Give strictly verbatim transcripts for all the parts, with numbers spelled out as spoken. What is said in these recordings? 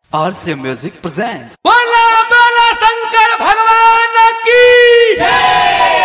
R C M Music presents बोला बोला शंकर भगवान की जय।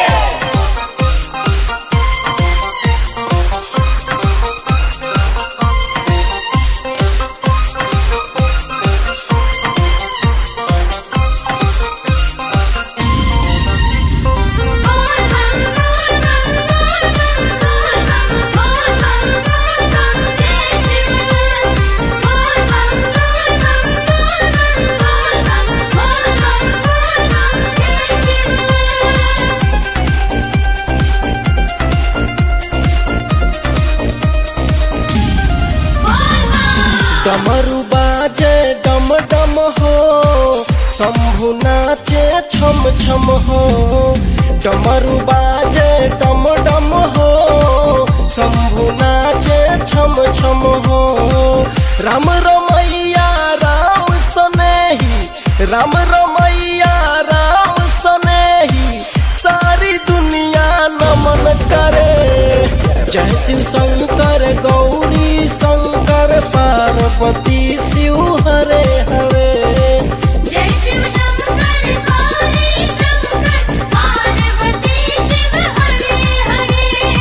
डमरू बाजे डम डम हो, शंभु नाचे छम छम हो। डमरू बाजे डम डम हो, शंभु नाचे छम छम हो। राम रमैया राम सनेही, राम रमैया राम सनेही, सारी दुनिया नमन करे। जय शिव शंकर गौरी शंकर पार्वती शिव हरे हरे। जय शिव शंकर गौरी शंकर पार्वती शिव हरे हरे।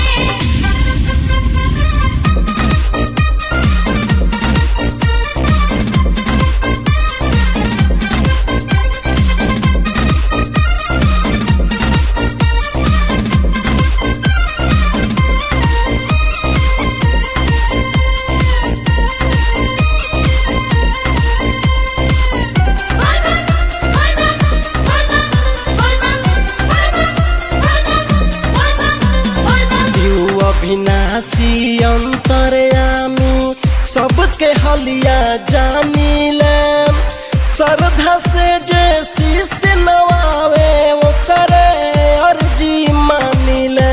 अविनाशी अंतर्यामी सबके हलिया जानिले। श्रद्धा से जे शीश नवावे वो करे अर्जी मानिले।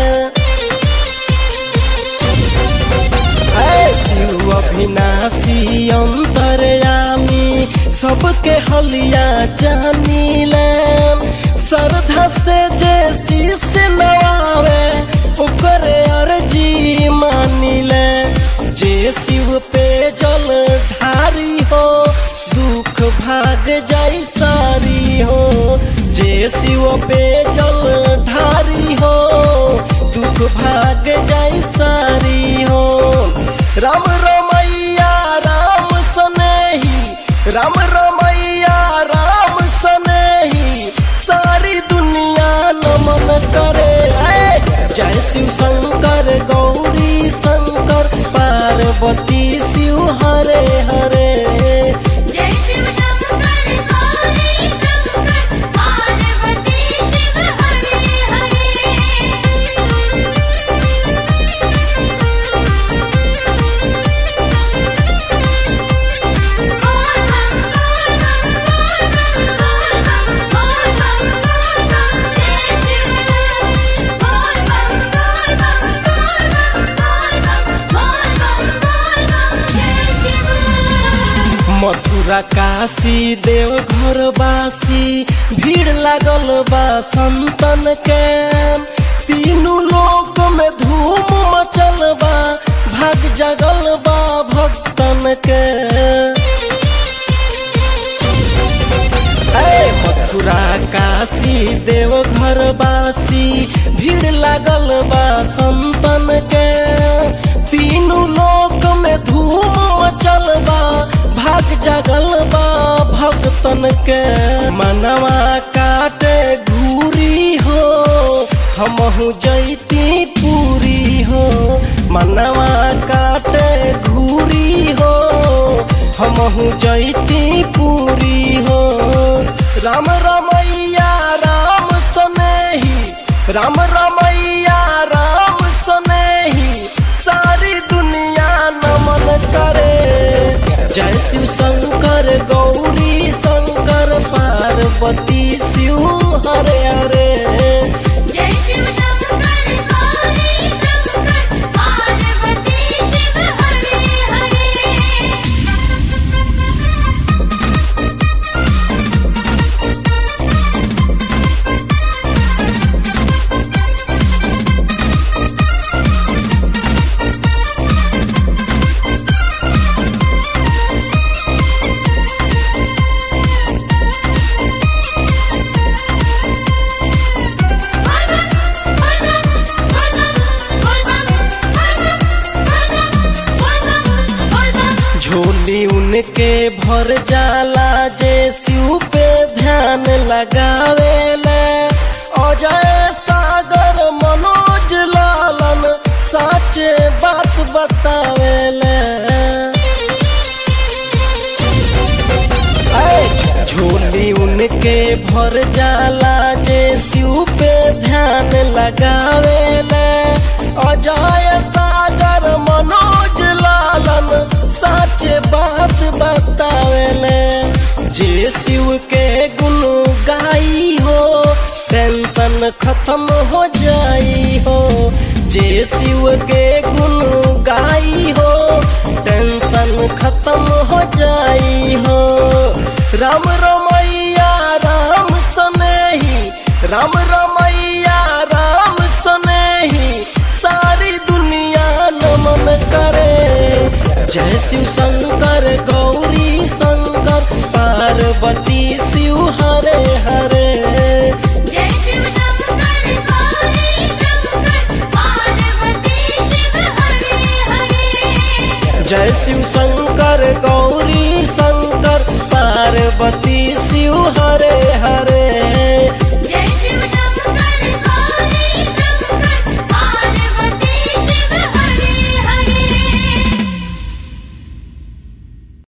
शिव अविनाशी अंतर्यामी सबके हलिया जानिले। श्रद्धा से जे शीश नवावे ओकरे अर्जी मानिले। जे शिव पे जल ढारी हो, दुख भाग जाई सारी हो। जे शिव पे जल ढारी हो, दुख भाग जाई सारी हो। राम रमैया राम सनेही, राम रमैया राम सनेही, सारी दुनिया नमन करे। जय शिव शंकर गौरी शंकर पार्वती शिव हरे हरे। जय शिव शंकर गौरी शंकर पार्वती शिव हरे हरे। मथुरा काशी देव घर बासी, भीड़ लागल बा संतन के। तीनों लोक में धूम मचल बा, भाग जगल बा भक्तन के। मथुरा काशी देव घर बासी, भीड़ लागल बा संतन के। तीनों लोक में धूम मचल बा, भाग जगल बा भक्तन के। मनवा काटे घूरी हो, हमहु जैती पूरी हो। मनवा काटे घूरी हो, हमहु जैती पूरी हो। राम रमैया राम सनेही, राम रमैया राम सनेही, सारी दुनिया नमन करे। जय शिव शंकर गौरी शंकर पार्वती शिव हरे हरे। जय शिव शंकर गौरी शंकर पार्वती शिव हरे हरे। झोली उनके भर जाला जे शिव पे ध्यान लगावेले अजय सागर मनोज लालन साचे बात बतावेले झोली उनके भर जाला जे शिव पे ध्यान लगावेले अजय सागर मनोज लालन साचे बात बतावेले जे शिव के गुण गाई हो टेंशन खत्म हो जाई हो जे शिव के गुण गाई हो टेंशन खत्म हो जाई हो राम रमैया राम सनेही राम रमैया राम सनेही सारी दुनिया नमन करे जय शिव शंकर गौरी शंकर पार्वती शिव हरे हरे जय शिव शंकर गौरी शंकर पार्वती शिव हरे हरे जय शिव शंकर गौरी शंकर पार्वती शिव हरे हरे।